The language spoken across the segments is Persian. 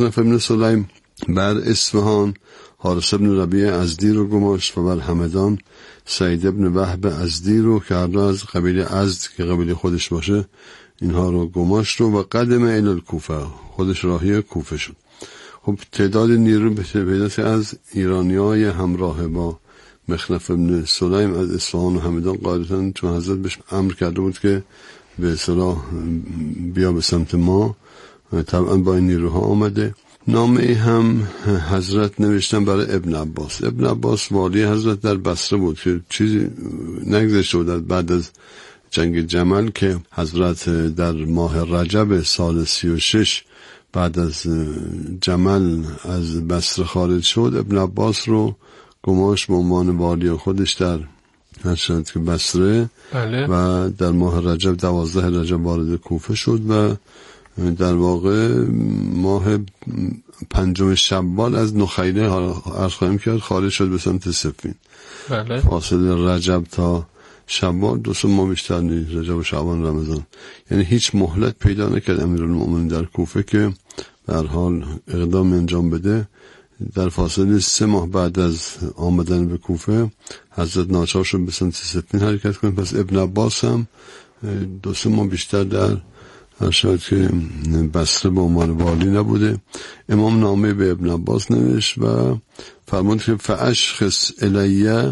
مخنف ابن سلیم بر اصفهان حارث ابن ربیع ازدی رو گماشت و بر همدان سعید ابن وهب ازدی رو که هر دو از قبیله ازد که قبیله خودش باشه اینها رو گماشت رو و قدم الی الکوفه، خودش راهی کوفه شد. خب تعداد نیرو به پیداست از ایرانیای همراه با مخنف ابن سلیم از اصفهان و همدان قاعدتاً چون حضرت بهش امر کرده بود که به اصطلاح بیا به سمت ما، طبعا با این نیروها آمده. نامه هم حضرت نوشتن برای ابن عباس. ابن عباس والی حضرت در بصره بود که چیزی نگذشته بود بعد از جنگ جمل که حضرت در ماه رجب سال 36 بعد از جمل از بصره خارج شد. ابن عباس رو گماشت به عنوان والی خودش در شد که بصره بله. و در ماه رجب 12 رجب وارد کوفه شد و در واقع ماه 5 شوال از نخیله عرض خواهیم کرد خارج شد به سمت صفین. بله. فاصله رجب تا شوال 2 ماه بیشتر نیست، رجب و شعبان رمضان. یعنی هیچ مهلت پیدا نکرد امیرالمومنین در کوفه که به هر حال اقدام انجام بده. در فاصله 3 ماه بعد از آمدن به کوفه حضرت ناچار شد به سمت صفین حرکت کنه. پس ابن عباس هم 2 ماه بیشتر در شاید که بصره به عنوان والی نبوده. امام نامه به ابن عباس نوشت و فرمود که فاشخص الیه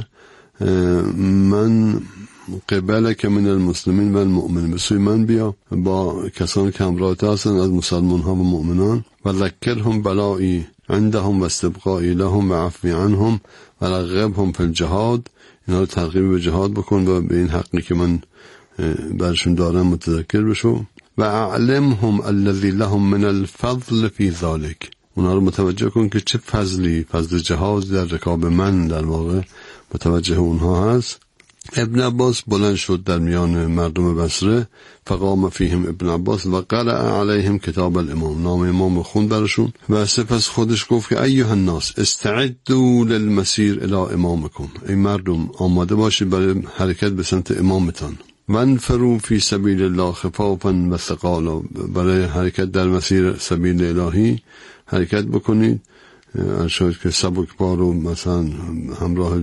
من قبل که من المسلمین و المؤمنین، به سوی من بیا با کسانی که همراهت هستند از مسلمان ها و مؤمنان و ذکرهم بلایی عندهم و استبقایی لهم و عفو عنهم و رغبهم فی الجهاد، اینا رو ترغیب به جهاد بکن و به این حقی که من برشون دارم متذکر بشو و اعلمهم الذی لهم من الفضل فی ذلک، اونا رو متوجه کن که چه فضل جهاد در رکاب من در واقع متوجه اونها هست. ابن عباس بلند شد در میان مردم بصره فقام فیهم ابن عباس و قرأ علیهم کتاب الامام، نام امام خون برشون و سپس خودش گفت که ایها الناس استعدوا للمسیر الی امامکم، ای مردم آماده باشید برای حرکت به سمت امامتان. وانفروا فی سبیل الله خفافا و ثقالا، برای حرکت در مسیر سبیل الهی حرکت بکنید شاید که سبکبار و مثلا همراه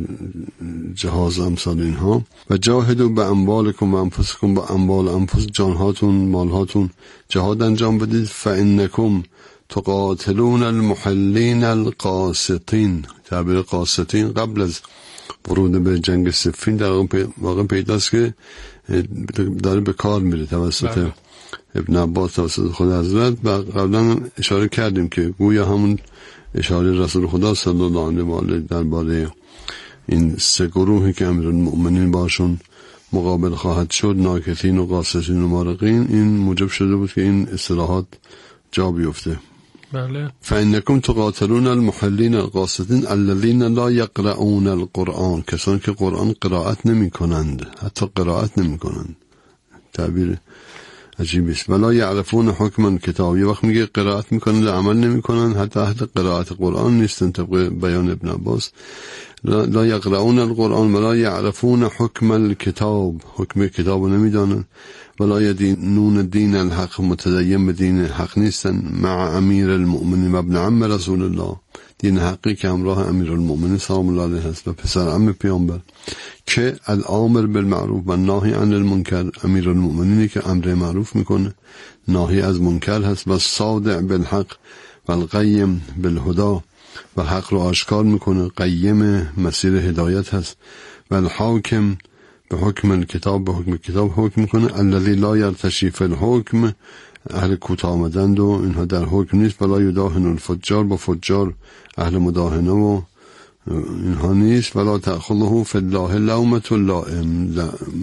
جهاز امثال اینها. و جاهدوا به اموالکم و انفسکم، با اموال انفس جانهاتون مالهاتون جهاد انجام بدید. فانکم تقاتلون المحلین القاسطین، تعبیر قاسطین قبل از ورود به جنگ صفین در واقع پیداست که داره به کار میره توسط ابن عباس توسط خود حضرت و قبلا اشاره کردیم که گویا همون اشاره رسول خدا صلی الله علیه و آله درباره این 3 گروهی که امیرالمؤمنین باشون مقابل خواهد شد، ناکثین و قاسطین و مارقین، این موجب شده بود که این اصطلاحات جا بیفته. بله. فانکم تقاتلون المحلین القاسطین الذین لا یقرؤون القرآن، کسانی که قرآن قرائت نمی کنند، حتی قرائت نمی کنند. تعبیر عجیبی است. ولا یعرفون حکم کتاب، یه وقت میگه قرائت میکنن عمل نمیکنن، حتی اهل قرائت قرآن نیستن طبق بیان ابن عباس. لا یقرؤون القرآن ولا یعرفون حکم الکتاب، حکم کتابو نمیدانن. ولا یدینون دین الحق، متدین به دین حق نیستن. مع امیر المؤمنین و ابن عم رسول الله، دین حقی که همراه امیرالمؤمنین سلام الله علیه هست و پسر عم پیامبر، که الامر بالمعروف و ناهی عن المنکر، امیرالمؤمنینی که امر معروف میکنه ناهی از منکر هست. و صادع بالحق و القیم بالهدى، و حق رو آشکار میکنه، قیم مسیر هدایت هست. و الحاکم به حکم الکتاب، به حکم کتاب حکم میکنه. الذی لا یرتشی فی الحکم، اهل کوتاه آمدند و اینها در حکم نیست. ولا یداهن الفجار، با فجار اهل مداهنه و اینها نیست. ولا تأخذه فی الله لومة لائم،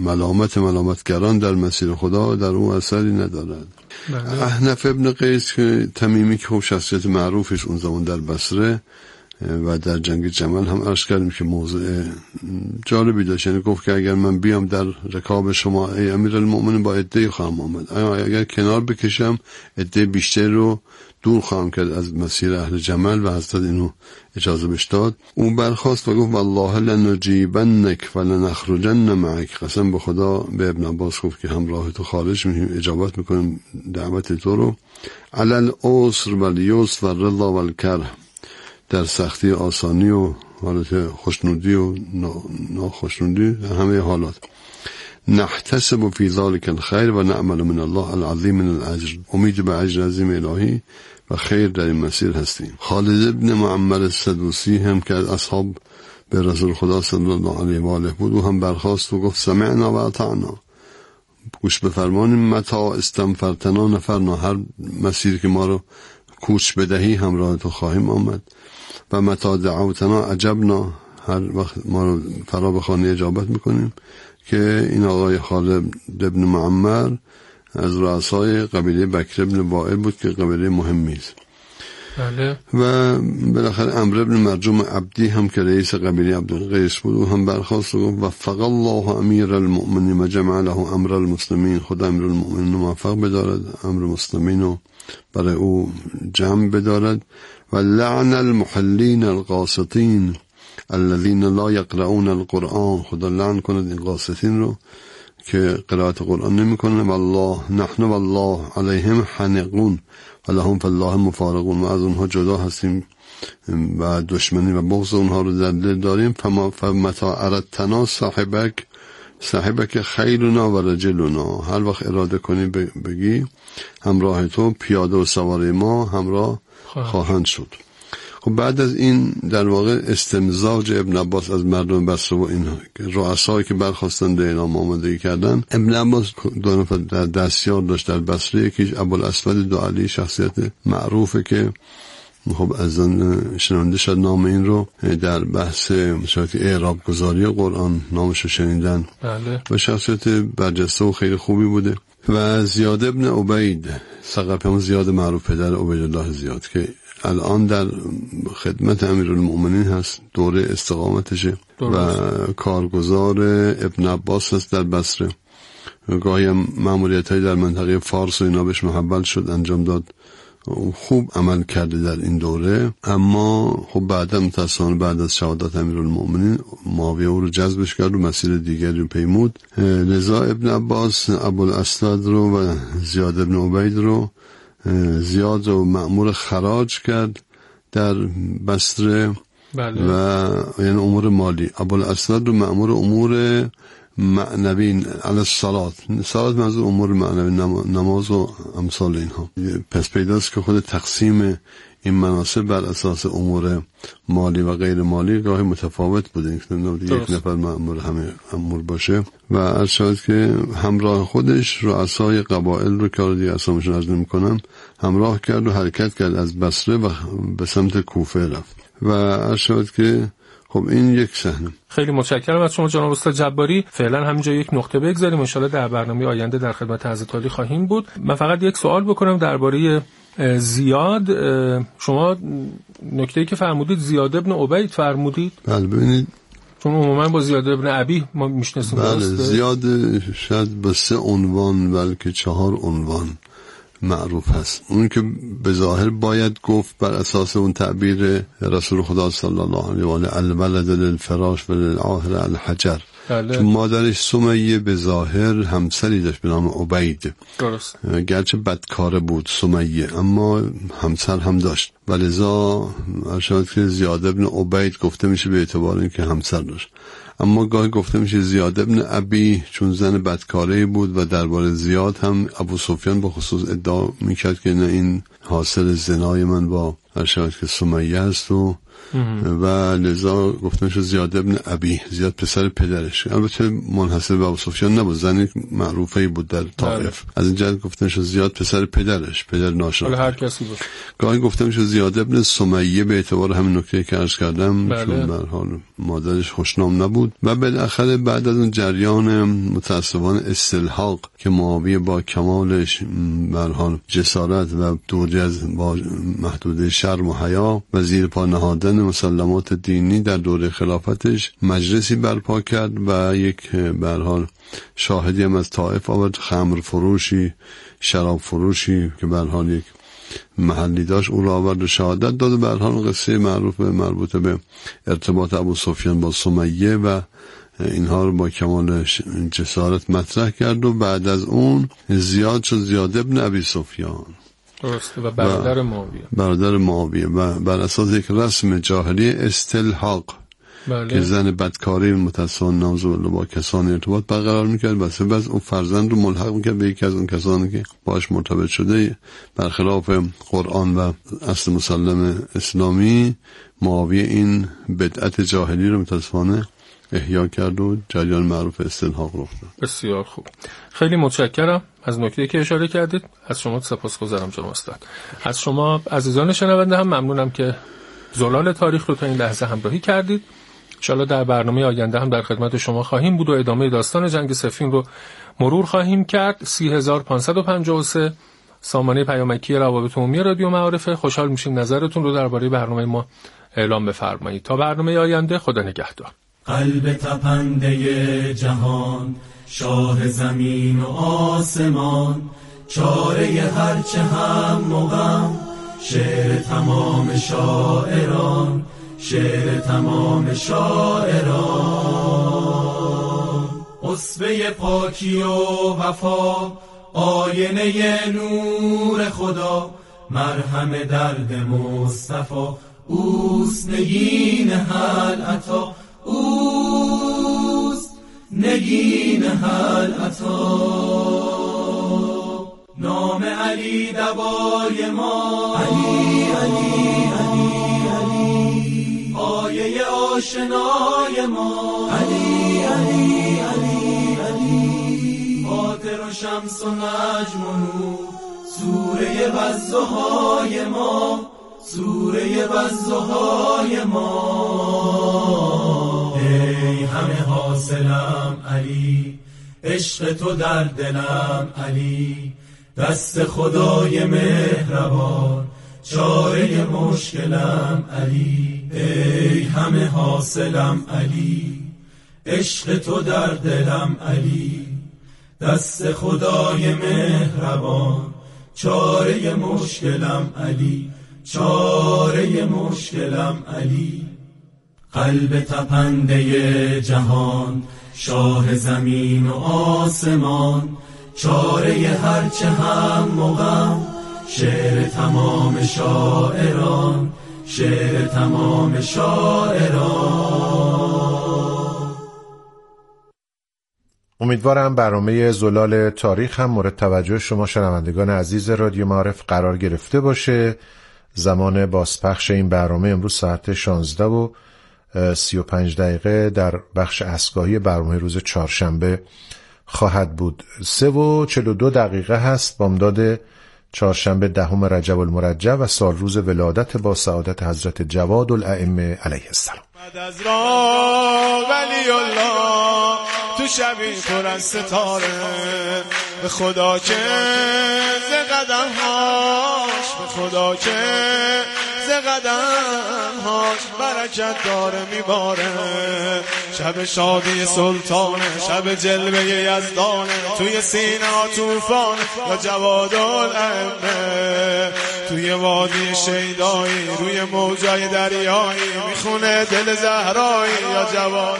ملامتگران در مسیر خدا در اون اثری ندارد. احنف ابن قیس که تمیمی که خوب شخصیت معروفش اون زمان در بصره و در جنگ جمل هم عرض کردیم که موضوع جالبی داشت. یعنی گفت که اگر من بیام در رکاب شما ای امیرالمؤمنین با عده خواهم آمد، اگر کنار بکشم عده بیشتر رو دور خواهم کرد از مسیر اهل جمل، و حضرت اینو اجازه بهش داد. اون برخاست و گفت والله لنجیبنک ولنخرجن معک، قسم به خدا به ابن عباس گفت که همراه تو خارج میشیم، اجابت میکنیم دعوت تو رو. علی العسر والیسر والرضا والکره، در سختی آسانی و حالت خوشنودی و ناخوشنودی، همه حالات. نحتسب فی ذلک الخیر و نعمل من الله العظیم من الاجر، امید به اجر عظیم الهی و خیر در این مسیر هستیم. خالد ابن معمر السدوسی هم که از اصحاب به رسول خدا صلی الله علیه و آله بود، و هم برخاست و گفت سمعنا و اطعنا، گوش بفرمانیم. متا استنفرتنا نفرنا، هر مسیر که ما رو کوچ بدهی همراه تو خواهیم آمد. و متا دعوتنا عجبنا، هر وقت ما رو فرا بخوانی اجابت میکنیم. که این آقای خالد ابن معمر از رؤسای قبیله بکر ابن وائل بود که قبیله مهمی است. بله. و بالاخره عمرو ابن مرجوم عبدی هم که رئیس قبیله عبدالقیس بود، و هم برخاست و گفت وفق الله امیر المؤمنین و جمع له امر المسلمین، خدا امیر المؤمنین موفق بدارد، امر مسلمین رو برای او جمع بدارد. و لعن المحلین القاسطین الذين لا يقرؤون القرآن، خدا لعن کند این قاسطین رو که قرائت قرآن نمی کنن. والله نحن والله علیهم حنقون و لهم فالله مفارقون، و از اونها جدا هستیم و دشمنی و بغض اونها رو در دل داریم. فمتا اردتنا صاحبک خیلنا و رجلنا، هر وقت اراده کنی بگی همراه تو پیاده و سوار ما همراه خواهند شد. خب بعد از این در واقع استمزاج ابن عباس از مردم بصره و این رؤسایی که برخواستن به اعلام آمادگی کردن، ابن عباس دو نفر در دستیار داشت در بصره، یکیش ابوالاسود دعالی، شخصیت معروفه که خب از شنونده شد نام این رو در بحث مشاهده اعراب گذاری قرآن نامشو شنیدن. بله. و شخصیت برجسته و خیلی خوبی بوده. و زیاد ابن عبید ثقفی، هم زیاد معروف پدر عبیدالله زیاد که الان در خدمت امیرالمؤمنین هست، دوره استقامتشه و کارگزار ابن عباس هست در بصره. گاهی هم مأموریت‌هایی در منطقه فارس و اینا بهش محول شد انجام داد، خوب عمل کرده در این دوره. اما خب بعد متأسفانه بعد از شهادت امیرالمؤمنین معاویه او رو جذبش کرد و مسیر دیگری رو پیمود. لذا ابن عباس ابوالاسود رو و زیاد ابن عبید رو، زیاد رو مأمور خراج کرد در بصره. بله. و یعنی امور مالی. ابوالاسود رو مأمور امور معنوی علی الصلات، صلات منظور امور معنوی، نماز و امثال اینها. پس پیداست که خود تقسیم این مناصب بر اساس امور مالی و غیر مالی گاهی متفاوت بوده، یک نفر مأمور همه امور باشه. و ارشاد که همراه خودش رؤسای قبایل رو که دیگه اسامشون عرض نمی‌کنم همراه کرد و حرکت کرد از بصره و به سمت کوفه رفت. و ارشاد که خب این یک صحنه. خیلی متشکرم از شما جناب استاد جباری. فعلا همینجا یک نقطه بگذاریم، ان شاءالله در برنامه آینده در خدمت حضرت عالی خواهیم بود. من فقط یک سوال بکنم درباره زیاد. شما نکته‌ای که فرمودید زیاد ابن عبید فرمودید؟ بله ببینید، چون عموما با زیاد ابن ابی ما میشناسیم. بله، زیاد شاید با 3 عنوان بلکه 4 عنوان معروف هست. اون که به ظاهر باید گفت بر اساس اون تعبیر رسول خدا صلی الله علیه و آله الولد للفراش و للعاهر الحجر. بله. چون مادرش سمیه به ظاهر همسری داشت به نام عبید. درست. گرچه بدکاره بود سمیه اما همسر هم داشت، ولذا ارشاد که زیاد ابن عبید گفته میشه به اعتبار اینکه همسر داشت. اما گاهی گفته میشه زیاد ابن ابی چون زن بدکاره بود و درباره زیاد هم ابو سفیان به خصوص ادعا میکرد که نه این حاصل زنای من با ارشاد که سمیه است و لذا گفته میشه زیاد ابن ابی، زیاد پسر پدرش. البته منحصر به ابو سفیان نبود، زنی معروفه بود در طائف. از این جهت گفته میشه زیاد پسر پدرش، پدر ناشناخته. هر کسی بود. گاهی گفته میشه زیاد ابن سمیه به اعتبار همین نکته که عرض کردم چون به هر حال مادرش خوشنام نبود و بالاخره بعد از اون جریان متاسفانه استلحاق که معاویه با کمالش به هر حال جسارت و دوری از با محدوده شرم و حیا و زیر پا نهادن مسلمات دینی در دوره خلافتش مجلسی برپا کرد و یک به هر حال شاهدی هم از طائف آورد، خمر فروشی، شراب فروشی که به هر حال یک محلی داشت او را آورد و شهادت داد. به هر حال قصه معروف مربوط به ارتباط ابو سفیان با سمیه و اینها رو با کمال جسارت مطرح کرد و بعد از اون زیاد شد زیاد ابن ابی سفیان و برادر معاویه و بر اساس یک رسم جاهلی استلحاق که زن بدکاری متصان نازو با کسان ارتباط برقرار میکرد و سپس اون فرزند رو ملحق میکرد به یکی از اون کسانی که باش مرتبط شده. برخلاف قرآن و اصل مسلم اسلامی معاویه این بدعت جاهلی رو متاسفانه احیا کرد و جریان معروف استلحاق رخ داد. بسیار خوب، خیلی متشکرم از نکته‌ای که اشاره کردید. از شما سپاسگزارم جناب استاد. از شما عزیزان شنونده هم ممنونم که زلال تاریخ رو تا این لحظه همراهی کردید. انشالله در برنامه آینده هم در خدمت شما خواهیم بود و ادامه داستان جنگ صفین رو مرور خواهیم کرد. 3553 سامانه پیامکی روابط عمومی رادیو معارف. خوشحال میشیم نظرتون رو درباره برنامه ما اعلام بفرمایید. تا برنامه آینده، خدا نگهدار. قلب تپنده جهان، شاه زمین و آسمان، چاره هرچه هم و غم، شعر تمام شاعران، شعر تمام شاعران. اسوه پاکی و وفا، آینه نور خدا، مرهم درد مصطفی، اوست نگین هل عطا، اوست نگین هل عطا. نام علی دوای ما، علی علی علی علی، آیه آشنای ما، علی علی علی علی، فاتر و شمس و نجم و نور، سوره والضحای ما، سوره والضحای ما. ای همه حاصلم علی، عشق تو در دلم علی، دست خدای مهربان، چاره مشکلم علی. ای همه حاصلم علی، عشق تو در دلم علی، دست خدای مهربان، چاره مشکلم علی، چاره مشکلم علی. قلب تپنده جهان، شاه زمین و آسمان، چاره هرچه هم و غم، شعر تمام شاعران، شعر تمام شاعران. امیدوارم برنامه زلال تاریخ هم مورد توجه شما شنوندگان عزیز رادیو معارف قرار گرفته باشه. زمان بازپخش این برنامه امروز ساعت 16:35 در بخش اسکاهی برنامه روز چهارشنبه خواهد بود. 3:42 هست بامداد چهارشنبه 10 رجب المرجب و سال روز ولادت با سعادت حضرت جواد الائمه علیه السلام. بعد از راه ولی الله تو شبی پر از ستاره، به خدا که ز قدم هاش، به خدا که ز قدم هاش برکت داره میباره. شب شادی سلطانه، شب جلوه یزدانه، توی سینه ها توفان یا جواد الائمه، توی وادی شیدایی روی موجای دریایی میخونه دل زهرایی یا جواد.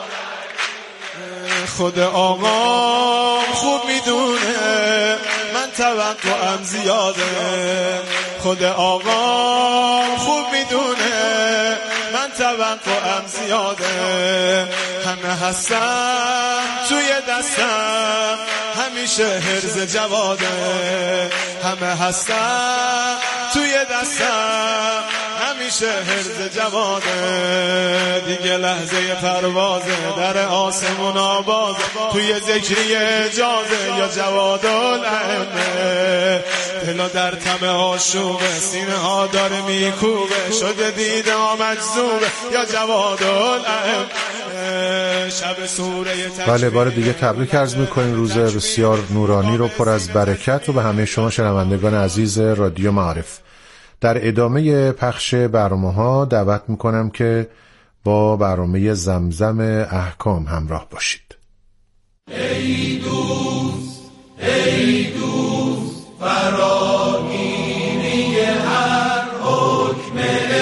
خود آقا خوب میدونه من توقعم زیاده، خود آقا خوب میدونه من توقعم زیاده. همه هستم توی دستم همیشه حرز جواده، همه هستم توی دستم همیشه حرز جواده، دیگه لحظه پروازه، در آسمون آبازه، توی ذکری اجازه یا جواد الائمه. دلا در طمع آشوبه، سینه ها داره میکوبه، شده دیده مجذوبه یا جواد الائمه. شب سوره بله، بار دیگه تبریک عرض میکنیم روز بسیار نورانی رو پر از برکت و به همه شما شنوندگان عزیز رادیو معارف. در ادامه پخش برنامه‌ها دعوت میکنم که با برنامه زمزم احکام همراه باشید. ای دوست ای دوست فراگیری هر حکم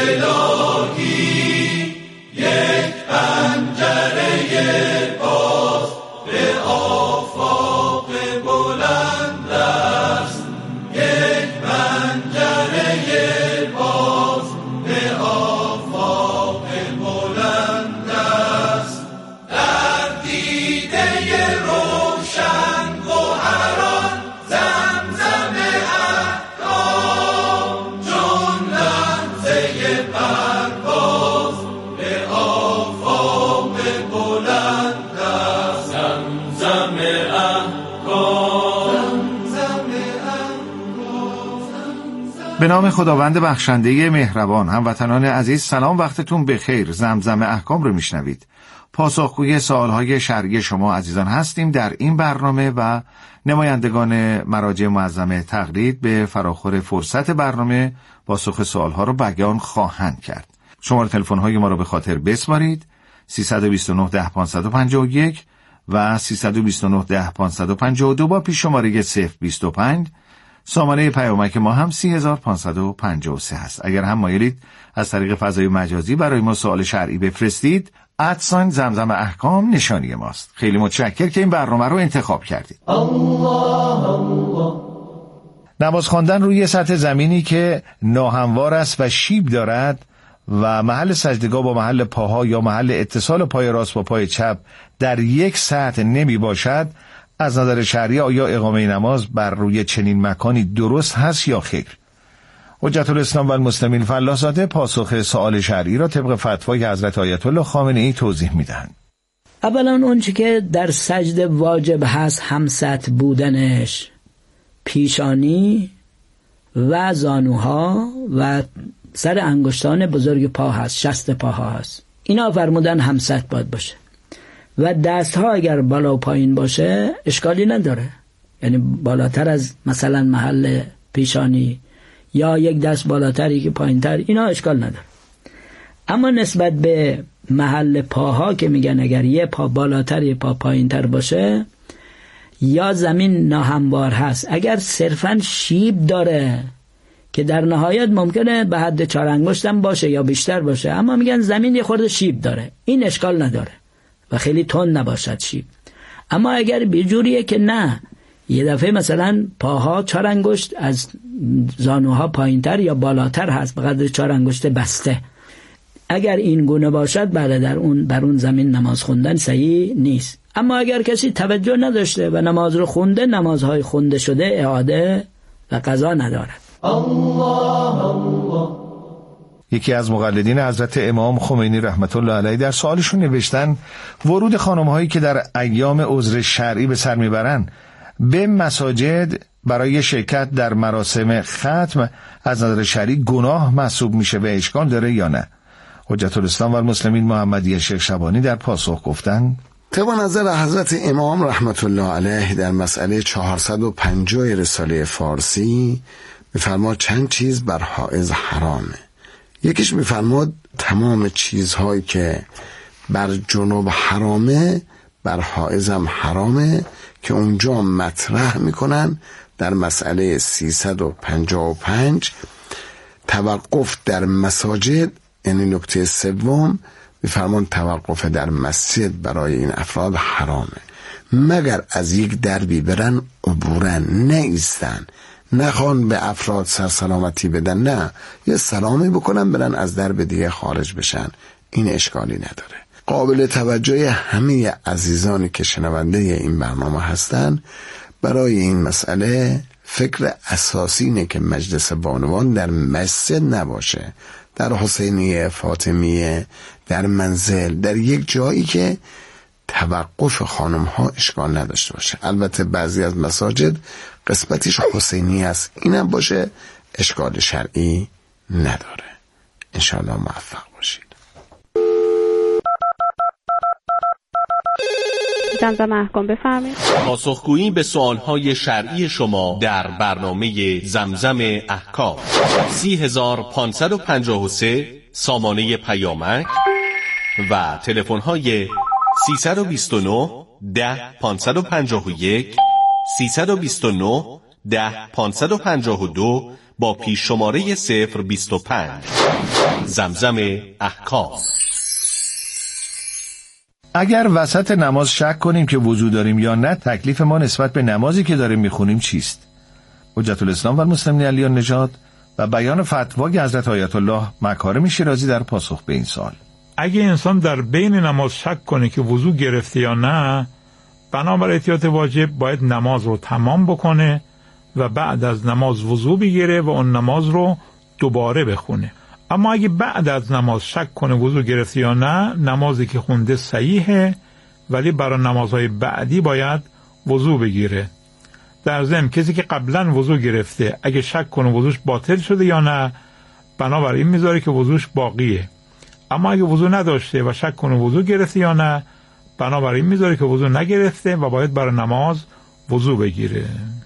الهی، یک پنجره باز به آفاق بلند است، یک پنجره باز به آفاق بلند است. در دیده روشن گوهران زمزم احکام، چون لمسه پرواز به آفاق بلند است. زمزم به نام خداوند بخشنده مهربان. هموطنان عزیز سلام، وقتتون بخیر. زمزم احکام رو میشنوید. پاسخگوی سوالهای شرعی شما عزیزان هستیم در این برنامه و نمایندگان مراجع معظم تقلید به فراخور فرصت برنامه پاسخ سوالها رو بیان خواهند کرد. شماره تلفن‌های ما رو به خاطر بسپارید: 329 10 551 و 329 10 552 با پیش شماره 025. سامانه پیامک ما هم 3553 هست. اگر هم مایلید از طریق فضای مجازی برای ما سوال شرعی بفرستید، ادساین زمزم احکام نشانی ماست. خیلی متشکر که این برنامه رو انتخاب کردید. نماز خواندن روی سطح زمینی که ناهموار است و شیب دارد و محل سجدگاه با محل پاها یا محل اتصال پای راست با پای چپ در یک سطح نمی باشد، از نظر شرعی آیا اقامه نماز بر روی چنین مکانی درست هست یا خیر؟ حجت الاسلام و المسلمین فلاح‌زاده پاسخ سوال شرعی را طبق فتوای حضرت آیت الله خامنه‌ای توضیح میدهند. اولا اون چی که در سجده واجب هست هم سطح بودنش پیشانی و زانوها و سر انگشتان بزرگ پا هست، شست پاها هست. اینا فرمودن هم سطح باید باشه و دست ها اگر بالا و پایین باشه اشکالی نداره، یعنی بالاتر از مثلا محل پیشانی یا یک دست بالاتری که پایین تر، اینا اشکال نداره. اما نسبت به محل پاها که میگن اگر یه پا بالاتر یه پا پایین تر باشه یا زمین ناهموار هست، اگر صرفاً شیب داره که در نهایت ممکنه به حد 4 انگشتم باشه یا بیشتر باشه، اما میگن زمین یه خورده شیب داره، این اشکال نداره و خیلی تند نباشد شیب. اما اگر بیجوریه که نه، یه دفعه مثلا پاها 4 انگشت از زانوها پایینتر یا بالاتر هست به قدر 4 انگشت بسته، اگر این گونه باشد بله بر اون زمین نماز خوندن صحیح نیست. اما اگر کسی توجه نداشته و نماز رو خونده، نمازهای خونده شده اعاده و قضا ندارد. الله الله. یکی از مقلدین حضرت امام خمینی رحمت الله علیه در سوالشون نوشتن ورود خانم‌هایی که در ایام عذر شرعی به سر میبرن به مساجد برای شرکت در مراسم ختم از نظر شرعی گناه محسوب میشه و اشکال داره یا نه؟ حجت الاسلام و المسلمین محمدی شیخ شبانی در پاسخ گفتن طبق نظر حضرت امام رحمت الله علیه در مسئله 450 رساله فارسی میفرماد چند چیز بر حائض حرامه. یکیش میفرماد تمام چیزهایی که بر جنوب حرامه بر حائض هم حرامه، که اونجا مطرح میکنن در مسئله 355 توقف در مساجد، یعنی نکته سوم میفرمان توقف در مسجد برای این افراد حرامه، مگر از یک دربی برن عبورن، نه ایستن، نخوان به افراد سرسلامتی بدن، نه یه سلامی بکنن برن از درب دیگه خارج بشن، این اشکالی نداره. قابل توجه همه عزیزانی که شنونده این برنامه هستن برای این مسئله فکر اساسی اینه که مجلس بانوان در مسجد نباشه، در حسینیه، فاطمیه، در منزل، در یک جایی که توقف خانم ها اشکال نداشته باشه. البته بعضی از مساجد قسمتیش حسینی است، اینم باشه اشکال شرعی نداره. انشاءالله موفق باشید. زمزم احکام بفرمایید. پاسخگویی به سوالهای شرعی شما در برنامه زمزم احکام. 30553 سامانه پیامک و تلفن‌های 329 10 551 329 10 552 با پیش شماره 025. زمزم احکام. اگر وسط نماز شک کنیم که وضو داریم یا نه، تکلیف ما نسبت به نمازی که داریم میخونیم چیست؟ حجت الاسلام و المسلمین علی النژاد و بیان فتوای حضرت آیت الله مکارم شیرازی در پاسخ به این سوال. اگه انسان در بین نماز شک کنه که وضو گرفته یا نه، بنابر احتیاط واجب باید نماز رو تمام بکنه و بعد از نماز وضو بگیره و اون نماز رو دوباره بخونه. اما اگه بعد از نماز شک کنه وضو گرفته یا نه، نمازی که خونده صحیحه، ولی برای نمازهای بعدی باید وضو بگیره. در ضمن کسی که قبلا وضو گرفته اگه شک کنه وضوش باطل شده یا نه، بنابراین میذاره که وضوش باقیه. اما اگه وضو نداشته و شک کنه وضو گرفته یا نه، بنابراین میذاره که وضو نگرفته و باید برای نماز وضو بگیره.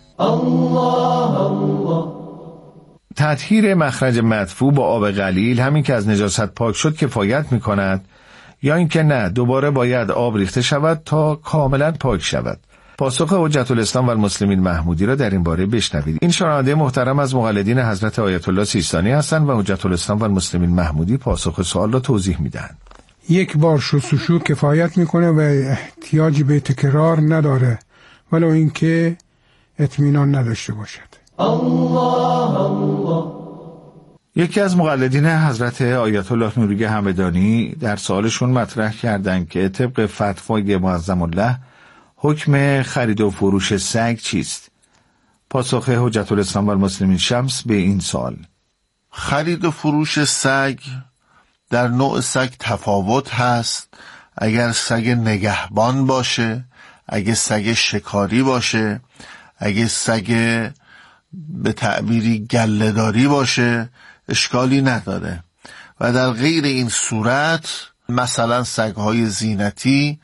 الله الله. تطهیر مخرج مدفوع با آب قلیل، همین که از نجاست پاک شد، کفایت میکند یا اینکه نه دوباره باید آب ریخته شود تا کاملا پاک شود؟ پاسخ حجت الاسلام و المسلمین محمودی را در این باره بشنوید. این شنونده محترم از مقلدین حضرت آیت الله سیستانی هستند و حجت الاسلام و المسلمین محمودی پاسخ سوال را توضیح میدهند. یک بار شستشو کفایت میکنه و احتیاجی به تکرار نداره، ولو اینکه اطمینان نداشته باشد. الله الله. یکی از مقلدین حضرت آیت الله نوری همدانی در سوالشون مطرح کردند که طبق فتوای معظم الله حکم خرید و فروش سگ چیست؟ پاسخ حجت الاسلام و المسلمین شمس به این سوال: خرید و فروش سگ در نوع سگ تفاوت هست. اگر سگ نگهبان باشه، اگه سگ شکاری باشه، اگه سگ به تعبیری گله‌داری باشه، اشکالی نداره. و در غیر این صورت، مثلا سگ‌های زینتی،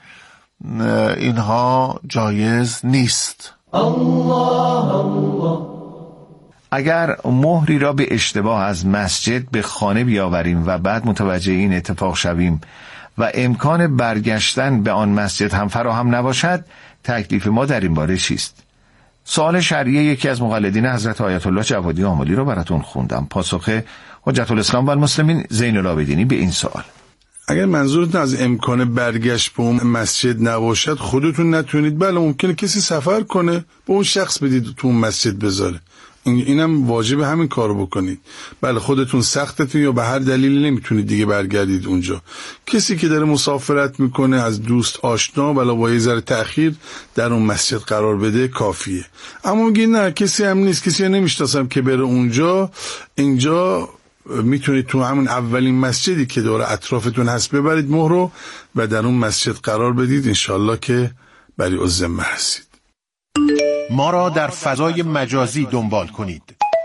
اینها جایز نیست. الله الله. اگر مهری را به اشتباه از مسجد به خانه بیاوریم و بعد متوجه این اتفاق شویم و امکان برگشتن به آن مسجد هم فراهم نباشد، تکلیف ما در این باره چیست؟ سوال شرعی یکی از مقلدین حضرت آیت الله جوادی آملی را براتون خوندم. پاسخ حجت الاسلام و المسلمین زین العابدینی به این سوال: اگر منظورتون از امکان برگشت به اون مسجد نباشد، خودتون نتونید، بله ممکنه کسی سفر کنه به اون شخص بدید تو اون مسجد بذاره، اینم واجب همین کارو بکنید. بله خودتون سختتون یا به هر دلیلی نمیتونید دیگه برگردید اونجا. کسی که داره مسافرت میکنه از دوست آشنا، بله با یه ذره تأخیر در اون مسجد قرار بده کافیه. اما میگی نه کسی هم نیست، کسی هم نمیشناسم که بره اونجا، اینجا میتونید تو همون اولین مسجدی که دور اطرافتون هست ببرید مهر رو و در اون مسجد قرار بدید، انشالله که بری الذمه هستید. ما را در فضای مجازی دنبال کنید.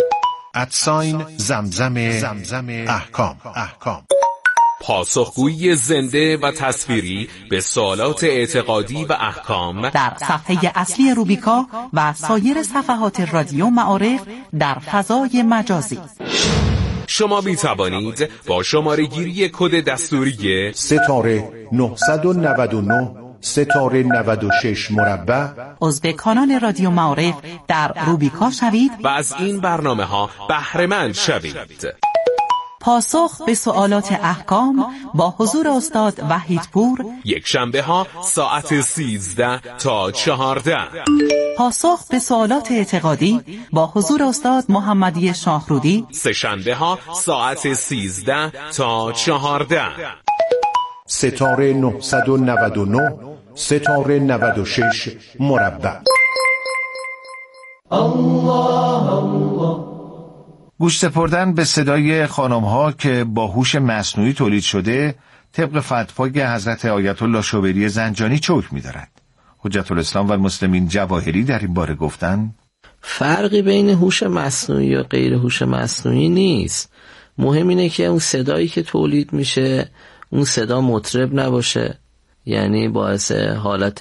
@زمزم احکام. پاسخگویی زنده و تصویری به سوالات اعتقادی و احکام در صفحه اصلی روبیکا و سایر صفحات رادیو معارف در فضای مجازی. شما می توانید با شماره گیری کد دستوری ستاره 999 ستاره 96 مربع عضو کانال رادیو معارف در روبیکا شوید و از این برنامه ها بهره مند شوید. پاسخ به سوالات احکام با حضور استاد وحیدپور، یک شنبه ها ساعت 13 تا 14. پاسخ به سوالات اعتقادی با حضور استاد محمدی شاهرودی، سه شنبه ها ساعت 13 تا 14. ستاره 999 ستاره 96 مربع. الله الله. گوش سپردن به صدای خانم‌ها که با هوش مصنوعی تولید شده طبق فتوای حضرت آیت الله شوبری زنجانی چه حکمی دارد؟ حجت الاسلام و المسلمین جواهری در این باره گفتند فرقی بین هوش مصنوعی و غیر هوش مصنوعی نیست. مهم اینه که اون صدایی که تولید میشه اون صدا مطرب نباشه، یعنی باعث حالت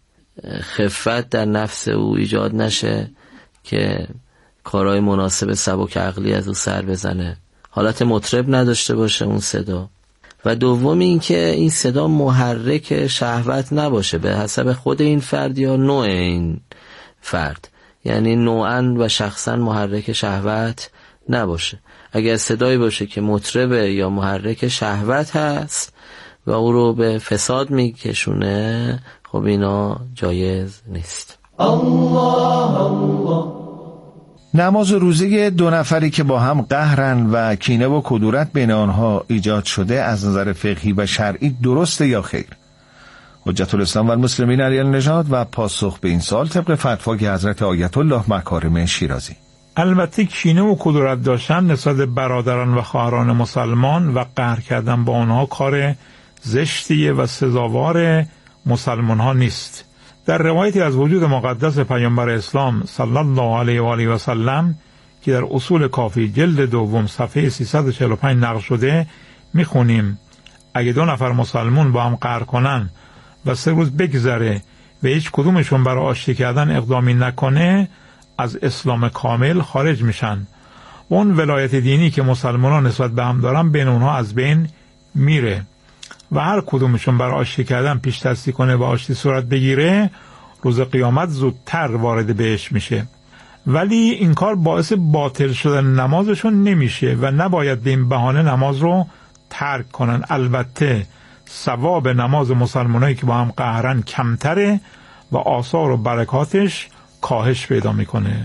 خفت در نفس او ایجاد نشه که کارهای مناسب سبک عقلی از او سر بزنه، حالت مطرب نداشته باشه اون صدا. و دوم این که این صدا محرک شهوت نباشه به حسب خود این فرد یا نوع این فرد، یعنی نوعاً و شخصاً محرک شهوت نباشه. اگر صدایی باشه که مطربه یا محرک شهوت هست و او رو به فساد میکشونه، خب اینا جایز نیست. الله الله. نماز و روزه دو نفری که با هم قهرن و کینه و کدورت بین آنها ایجاد شده از نظر فقهی و شرعی درسته یا خیر؟ حجت الاسلام و المسلمین علی النژاد و پاسخ به این سوال طبق فتوای حضرت آیت الله مکارم شیرازی. البته کینه و کدورت داشتن نسبت برادران و خواهران مسلمان و قهر کردن با آنها کار زشتیه و سزاوار مسلمان ها نیست. در روایتی از وجود مقدس پیامبر اسلام صلی الله علیه و آله و سلم که در اصول کافی جلد دوم صفحه 345 نقل شده میخونیم اگه دو نفر مسلمون با هم قهر کنن و 3 روز بگذره و هیچ کدومشون برای آشتی کردن اقدامی نکنه از اسلام کامل خارج میشن و اون ولایت دینی که مسلمانان نسبت به هم دارن بین اونها از بین میره و هر کدومشون برای آشتی کردن پیش دستی کنه و آشتی صورت بگیره روز قیامت زودتر وارد بهش میشه. ولی این کار باعث باطل شدن نمازشون نمیشه و نباید به این بهانه نماز رو ترک کنن. البته ثواب نماز مسلمانایی که با هم قهرن کمتره و آثار و برکاتش کاهش پیدا میکنه.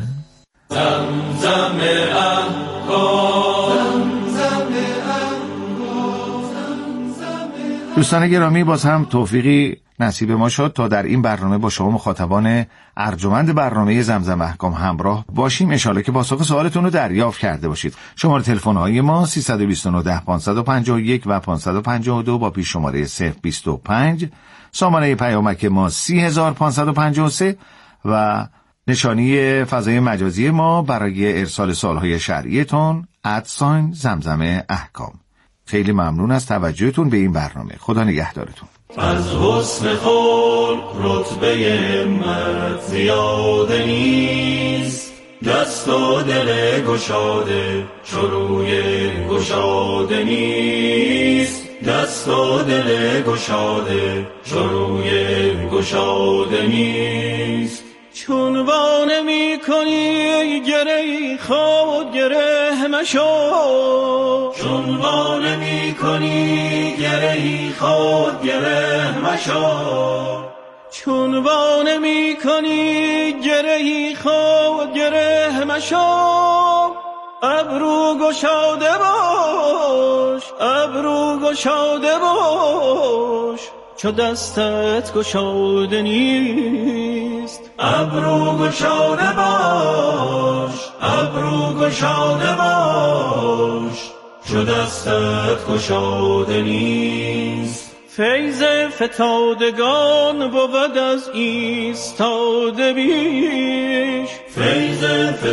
زمزم دوستان گرامی، باز هم توفیقی نصیب ما شد تا در این برنامه با شما مخاطبان ارجمند برنامه زمزم احکام همراه باشیم. انشاءالله که پاسخ سوالتون رو دریافت کرده باشید. شماره تلفن های ما 329 551 و 552 با پیش شماره 025، سامانه پیامک ما 30553 و نشانی فضای مجازی ما برای ارسال سوالهای شرعیتون @زمزم احکام. خیلی ممنون از توجهتون به این برنامه. خدا نگهدارتون. از حسن خلق رتبه همت زیاده نیست، دست و دل گشاده چروی گشاده نیست، دست و دل گشاده چروی گشاده نیست. چون وانه می کنی گره خود گره مشو، چون وانه می کنی گره خود گره مشو، چون وانه می کنی گره خود گره مشو. ابرو گشاده باش، ابرو گشاده باش، چو دستت گشاده نیست. ابرو گشاده باش، ابرو گشاده باش، چو دستت گشاده نیست. فیض فتادگان بود از ایستاده بیش، فیض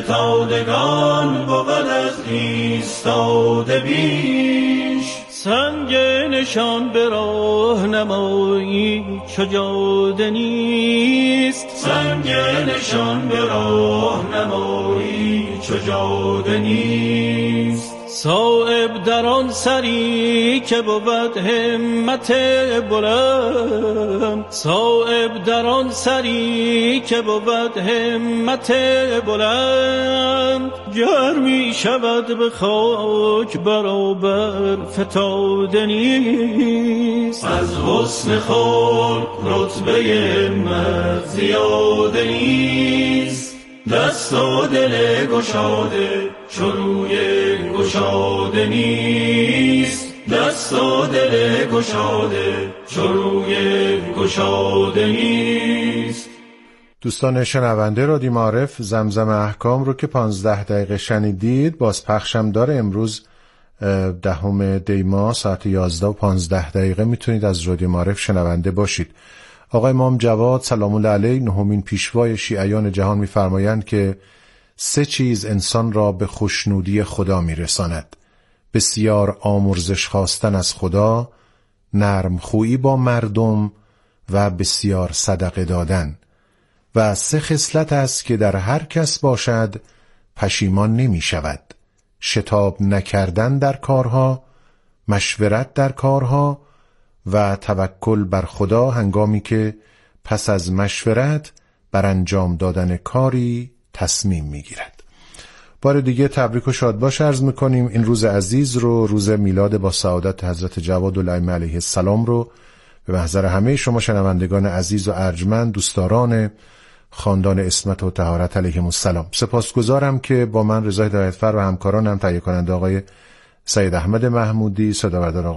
فتادگان بود از ایستاده بیش. سنگ نشان به راه نمایی چو جاده نیست، سنگ نشان به راه نمایی چو جاده نیست. صایب در آن سری که بود همت بلند، صایب در آن سری که بود همت بلند. گر می شود به خاک برابر فتاده نیست. از حسن خلق رتبه همت زیاده نیست، دست و دل گشاده چروی گشاده نیست، دست و دل گشاده چروی گشاده نیست. دوستان شنونده رادیو معارف زمزم احکام رو که 15 دقیقه شنیدید، باز پخشم داره. امروز 10 دی ماه ساعت 11 و 15 دقیقه میتونید از رادیو معارف شنونده باشید. آقای امام جواد سلام الله علیه، نهمین پیشوای شیعیان جهان، میفرمایند که 3 چیز انسان را به خوشنودی خدا میرساند: بسیار آمرزش خواستن از خدا، نرم خویی با مردم و بسیار صدقه دادن. و 3 خصلت است که در هر کس باشد پشیمان نمی شود: شتاب نکردن در کارها، مشورت در کارها و توکل بر خدا هنگامی که پس از مشورت بر انجام دادن کاری تصمیم می گیرد. بار دیگه تبریک و شادباش عرض میکنیم. این روز عزیز رو، روز میلاد با سعادت حضرت جواد الائمه علیه السلام رو به محضر همه شما شنوندگان عزیز و ارجمند، دوستداران خاندان عصمت و طهارت علیهم السلام سپاسگزارم که با من رضا هدایتفر و همکارانم تهیه کننده آقای سید احمد محمودی، صدابردار